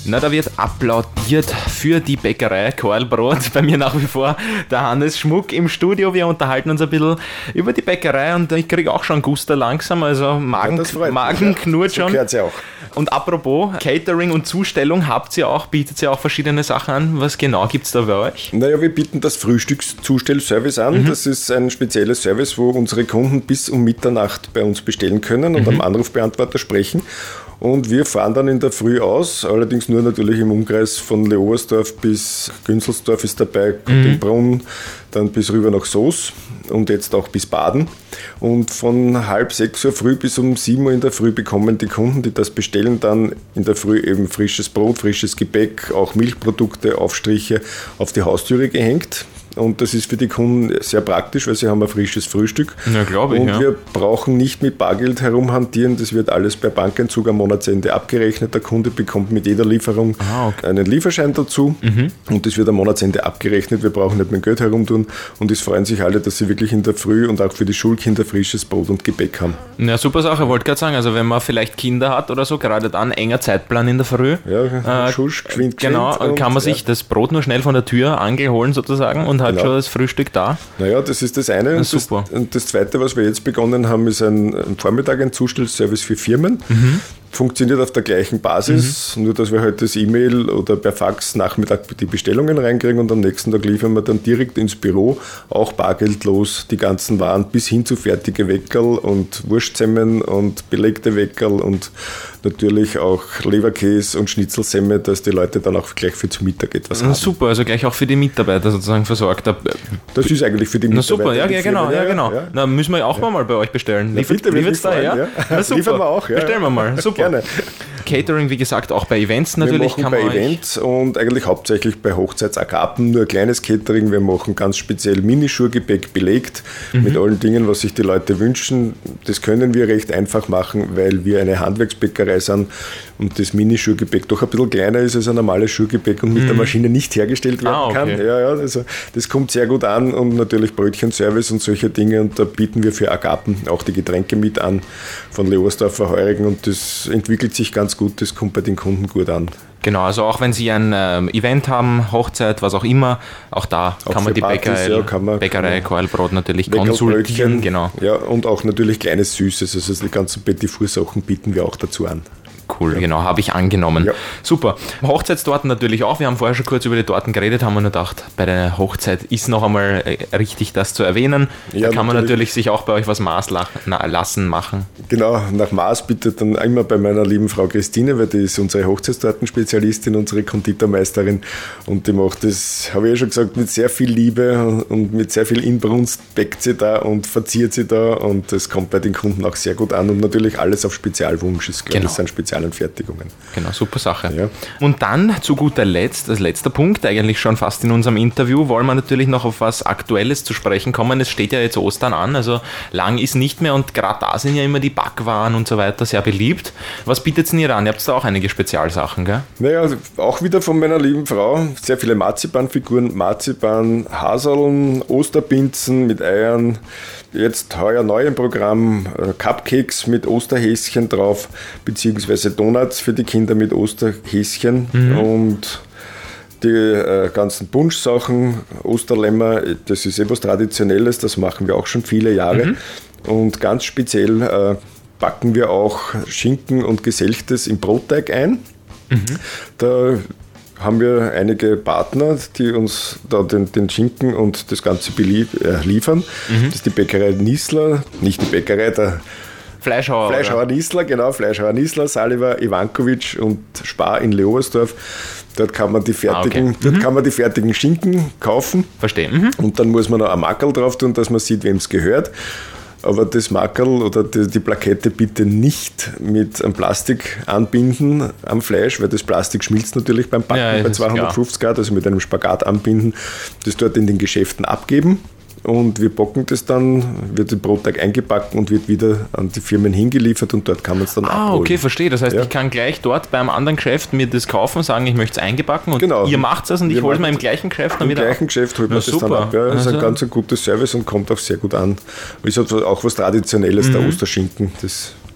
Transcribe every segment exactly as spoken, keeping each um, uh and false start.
Na, da wird applaudiert für die Bäckerei Korlbrot. Bei mir nach wie vor der Hannes Schmuck im Studio. Wir unterhalten uns ein bisschen über die Bäckerei und ich kriege auch schon Guster langsam, also Magen, ja, Magen knurrt schon. So ja auch. Und apropos Catering und Zustellung, habt ihr auch, bietet ihr auch verschiedene Sachen an? Was genau gibt es da bei euch? Naja, wir bieten das Frühstückszustellservice an. Mhm. Das ist ein spezielles Service, wo unsere Kunden bis um Mitternacht bei uns bestellen können und mhm. am Anrufbeantworter sprechen. Und wir fahren dann in der Früh aus, allerdings nur natürlich im Umkreis von Leobersdorf bis Günzelsdorf ist dabei, Kottingbrunn, mhm. dann bis rüber nach Soos und jetzt auch bis Baden. Und von halb sechs Uhr früh bis um sieben Uhr in der Früh bekommen die Kunden, die das bestellen, dann in der Früh eben frisches Brot, frisches Gebäck, auch Milchprodukte, Aufstriche auf die Haustüre gehängt. Und das ist für die Kunden sehr praktisch, weil sie haben ein frisches Frühstück. Ja, glaube ich. Und ja. wir brauchen nicht mit Bargeld herumhantieren. Das wird alles per Bankeinzug am Monatsende abgerechnet. Der Kunde bekommt mit jeder Lieferung ah, okay. einen Lieferschein dazu. Mhm. Und das wird am Monatsende abgerechnet. Wir brauchen nicht mit Geld herumtun. Und es freuen sich alle, dass sie wirklich in der Früh und auch für die Schulkinder frisches Brot und Gebäck haben. Ja, super Sache. Ich wollte gerade sagen, also wenn man vielleicht Kinder hat oder so, gerade dann enger Zeitplan in der Früh. Ja, äh, Schusch, geschwind, Genau, geschwind kann man und, sich ja. das Brot nur schnell von der Tür angeholen sozusagen und hat genau. schon das Frühstück da. Naja, das ist das eine. Und super. Das, und das zweite, was wir jetzt begonnen haben, ist ein, ein Vormittag ein Zustellservice für Firmen. Mhm. Funktioniert auf der gleichen Basis, mhm. nur dass wir halt das E-Mail oder per Fax Nachmittag die Bestellungen reinkriegen und am nächsten Tag liefern wir dann direkt ins Büro, auch bargeldlos, die ganzen Waren bis hin zu fertige Weckerl und Wurstsemmel und belegte Weckerl und natürlich auch Leberkäse und Schnitzelsemme, dass die Leute dann auch gleich für zum Mittag etwas Na, haben. Super, also gleich auch für die Mitarbeiter sozusagen versorgt. Das ist eigentlich für die Mitarbeiter. Na super, ja, ja genau, ja, genau. Ja. Na, müssen wir auch ja. mal bei euch bestellen. Liefert, liefert's da, ja? ja. Na, super. Liefern wir auch, ja. Bestellen wir mal, super. Gerne. Catering, wie gesagt, auch bei Events natürlich. Wir machen kann bei Events und eigentlich hauptsächlich bei Hochzeitsagapen nur kleines Catering. Wir machen ganz speziell Minischurgebäck belegt mhm. mit allen Dingen, was sich die Leute wünschen. Das können wir recht einfach machen, weil wir eine Handwerksbäckerei sind und das Minischurgebäck doch ein bisschen kleiner ist als ein normales Schurgebäck und mit mhm. der Maschine nicht hergestellt werden ah, okay. kann. Ja, ja, also das kommt sehr gut an und natürlich Brötchenservice und solche Dinge und da bieten wir für Agapen auch die Getränke mit an von Leobersdorfer Heurigen und das entwickelt sich ganz gut, das kommt bei den Kunden gut an. Genau, also auch wenn Sie ein ähm, Event haben, Hochzeit, was auch immer, auch da auch kann man die Partys, Bäckerei, ja, kann man, Bäckerei Korlbrot natürlich konsultieren. Genau. Ja, und auch natürlich kleines Süßes, also die ganzen Petit Four-Sachen bieten wir auch dazu an. Cool, ja. Genau, habe ich angenommen. Ja. Super. Hochzeitstorten natürlich auch. Wir haben vorher schon kurz über die Torten geredet, haben wir nur gedacht, bei der Hochzeit ist noch einmal richtig, das zu erwähnen. Ja, da kann man natürlich. natürlich sich auch bei euch was Maß lassen machen. Genau, nach Maß bitte dann immer bei meiner lieben Frau Christine, weil die ist unsere Hochzeitstortenspezialistin, unsere Konditormeisterin und die macht das, habe ich ja schon gesagt, mit sehr viel Liebe und mit sehr viel Inbrunst bäckt sie da und verziert sie da und das kommt bei den Kunden auch sehr gut an und natürlich alles auf Spezialwunsch. Ich glaube, genau. Das sind Spezialanfertigungen. Genau, super Sache. Ja. Und dann zu guter Letzt, als letzter Punkt eigentlich schon fast in unserem Interview, wollen wir natürlich noch auf was Aktuelles zu sprechen kommen. Es steht ja jetzt Ostern an, also lang ist nicht mehr und gerade da sind ja immer die Backwaren und so weiter sehr beliebt. Was bietet denn ihr an? Ihr habt da auch einige Spezialsachen, gell? Naja, auch wieder von meiner lieben Frau. Sehr viele Marzipanfiguren, Marzipan, Haseln, Osterpinzen mit Eiern. Jetzt heuer neu im Programm Cupcakes mit Osterhäschen drauf, beziehungsweise Donuts für die Kinder mit Osterhäschen mhm. und die äh, ganzen Punschsachen, Osterlämmer, das ist etwas Traditionelles, das machen wir auch schon viele Jahre. Mhm. Und ganz speziell äh, backen wir auch Schinken und Geselchtes im Brotteig ein. Mhm. Da haben wir einige Partner, die uns da den, den Schinken und das Ganze belief, äh, liefern. Mhm. Das ist die Bäckerei Niesler, nicht die Bäckerei, der Fleischhauer. Fleischhauer Niesler, genau, Fleischhauer Niesler, Saliver, Ivankovic und Spar in Leobersdorf. Dort kann man die fertigen, ah, okay. dort mhm. kann man die fertigen Schinken kaufen. Verstehe. Mhm. Und dann muss man noch ein Makerl drauf tun, dass man sieht, wem es gehört. Aber das Makerl oder die, die Plakette bitte nicht mit einem Plastik anbinden am Fleisch, weil das Plastik schmilzt natürlich beim Backen ja, bei zweihundertfünfzig Grad, also mit einem Spagat anbinden, das dort in den Geschäften abgeben. Und wir backen das dann, wird der Brotteig eingepackt und wird wieder an die Firmen hingeliefert und dort kann man es dann ah, abholen. Ah, okay, verstehe. Das heißt, ja. ich kann gleich dort beim anderen Geschäft mir das kaufen, sagen, ich möchte es eingebacken und genau. ihr macht es und ich hole es mir im gleichen Geschäft dann Im wieder Im gleichen Geschäft holt man das super. dann ab. Ja, das also. ist ein ganz ein gutes Service und kommt auch sehr gut an. Ist auch was Traditionelles, mhm. der Osterschinken. Das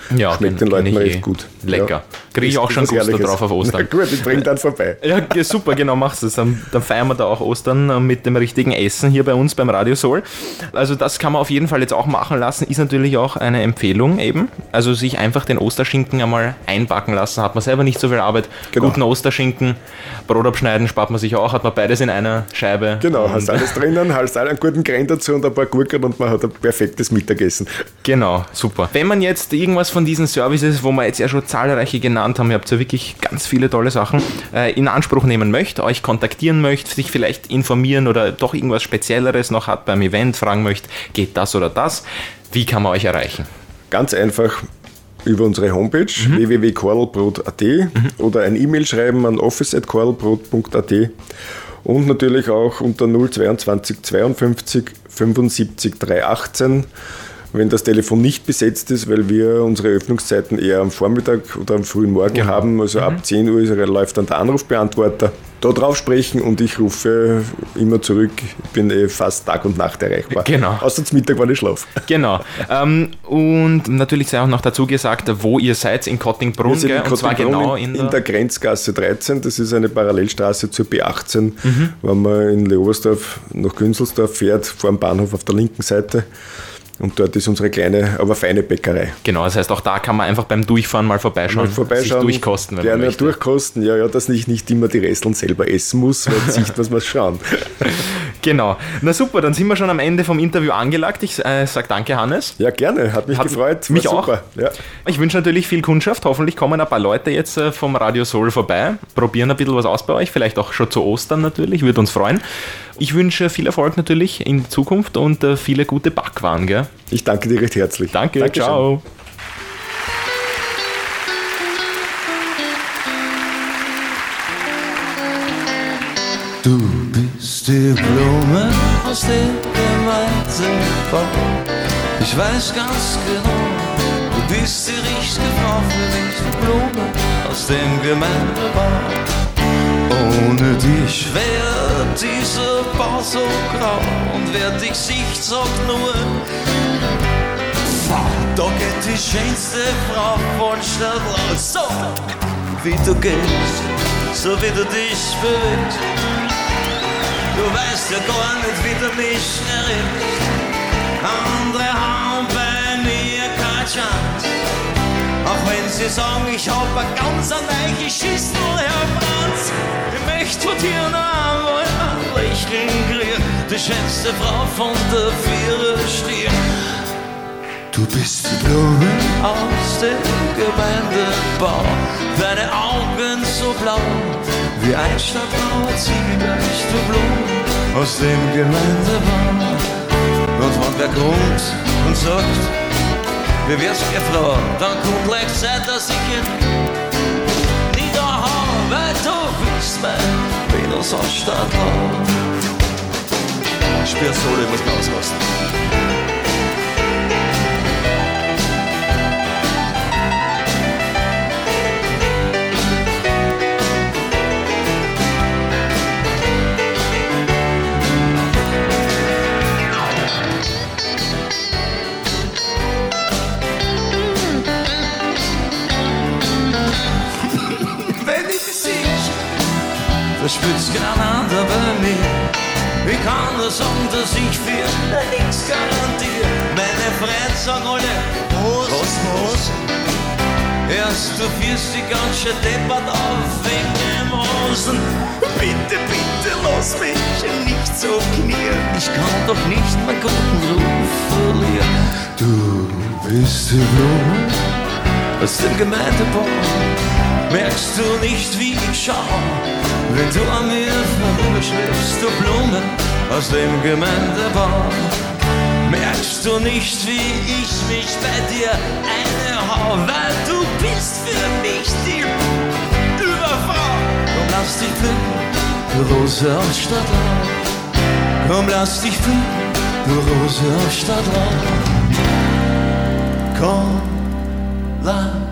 Ja, schmeckt den Leuten recht gut. Lecker. Ja. Kriege ich auch schon Gusto drauf auf Ostern. Na gut, ich bringe dann vorbei. Ja, super, genau, machst du es. Dann, dann feiern wir da auch Ostern mit dem richtigen Essen hier bei uns beim Radio Soul. Also das kann man auf jeden Fall jetzt auch machen lassen, ist natürlich auch eine Empfehlung eben. Also sich einfach den Osterschinken einmal einbacken lassen, hat man selber nicht so viel Arbeit. Genau. Guten Osterschinken, Brot abschneiden spart man sich auch, hat man beides in einer Scheibe. Genau, hast alles drinnen, hast einen guten Grain dazu und ein paar Gurken und man hat ein perfektes Mittagessen. Genau, super. Wenn man jetzt irgendwas von diesen Services, wo wir jetzt ja schon zahlreiche genannt haben, ihr habt ja wirklich ganz viele tolle Sachen, äh, in Anspruch nehmen möchte, euch kontaktieren möchte, sich vielleicht informieren oder doch irgendwas Spezielleres noch hat beim Event, fragen möchte, geht das oder das, wie kann man euch erreichen? Ganz einfach über unsere Homepage mhm. w w w punkt korlbrot punkt a t mhm. oder ein E-Mail schreiben an office at korlbrot punkt a t und natürlich auch unter null zweiundzwanzig zweiundfünfzig fünfundsiebzig dreihundertachtzehn. Wenn das Telefon nicht besetzt ist, weil wir unsere Öffnungszeiten eher am Vormittag oder am frühen Morgen genau. haben, also mhm. ab zehn Uhr läuft dann der Anrufbeantworter, da drauf sprechen und ich rufe immer zurück. Ich bin eh fast Tag und Nacht erreichbar. Genau. Außer zum Mittag, wann ich schlafe. Genau. Ähm, und natürlich sei auch noch dazu gesagt, wo ihr seid, in Kottingbrunn, wir sind in gell? Und zwar genau in, in, in der Grenzgasse dreizehn. Das ist eine Parallelstraße zur B achtzehn. Mhm. Wenn man in Leobersdorf nach Günzelsdorf fährt, vor dem Bahnhof auf der linken Seite. Und dort ist unsere kleine, aber feine Bäckerei. Genau, das heißt, auch da kann man einfach beim Durchfahren mal vorbeischauen, mal vorbeischauen sich durchkosten, wenn gerne man möchte. durchkosten, ja, ja, dass ich nicht immer die Resteln selber essen muss, weil sich das mal schauen. Genau. Na super, dann sind wir schon am Ende vom Interview angelagt. Ich äh, sage danke, Hannes. Ja, gerne, hat mich hat gefreut. Mich auch. Super. Ja. Ich wünsche natürlich viel Kundschaft. Hoffentlich kommen ein paar Leute jetzt äh, vom Radio Soul vorbei, probieren ein bisschen was aus bei euch, vielleicht auch schon zu Ostern natürlich, würde uns freuen. Ich wünsche viel Erfolg natürlich in Zukunft und äh, viele gute Backwaren, gell? Ich danke dir recht herzlich. Danke, Dankeschön. Ciao. Du bist die Blume aus dem Gemeindebaum. Ich weiß ganz genau, du bist die richtige Frau für mich, die Blume aus dem Gemeindebaum. Ohne dich wäre dieser Bau so grau und wer dich sieht, sagt nur, da geht die schönste Frau von Stadtlau. So, wie du gehst, so wie du dich bewegst. Du weißt ja gar nicht, wie du mich erregst. Andere haben bei mir keine Chance. Auch wenn sie sagen, ich hab eine ganz weiche Schüssel, Herr Franz. Ich möchte von dir noch einmal ein Lächeln kriegen. Die schönste Frau von der Viererstier. Du bist die Blume aus dem Gemeindebau. Deine Augen so blau wie ein stadtblauer Ziegelgeist. Du Blume aus dem Gemeindebau. Und wenn wer kommt und sagt, wie wär's gefroren, dann kommt gleich Zeit, dass ich ihn niederhau, weil du bist mein Venus aus Stadtlau. Spür Solo, ich muss mal ausrasten. Da spürt's kein anderer bei mir. Ich kann nur sagen, dass ich für nichts garantiere. Meine Freunde sagen alle, was, was? Erst du führst dich ganz schön deppert auf wegen dem Rosen. Bitte, bitte, lass mich nicht so knieren. Ich kann doch nicht meinen guten Ruf verlieren. Du bist die Blume aus dem Gemeindebau. Merkst du nicht, wie ich schau, wenn du an mir vorüberschwebst, du Blume aus dem Gemeindebau? Merkst du nicht, wie ich mich bei dir einhau, weil du bist für mich die Überfrau? Komm, lass dich pflücken, du Rose aus Stadtlau. Komm, lass dich pflücken, du Rose aus Stadtlau. Komm, lass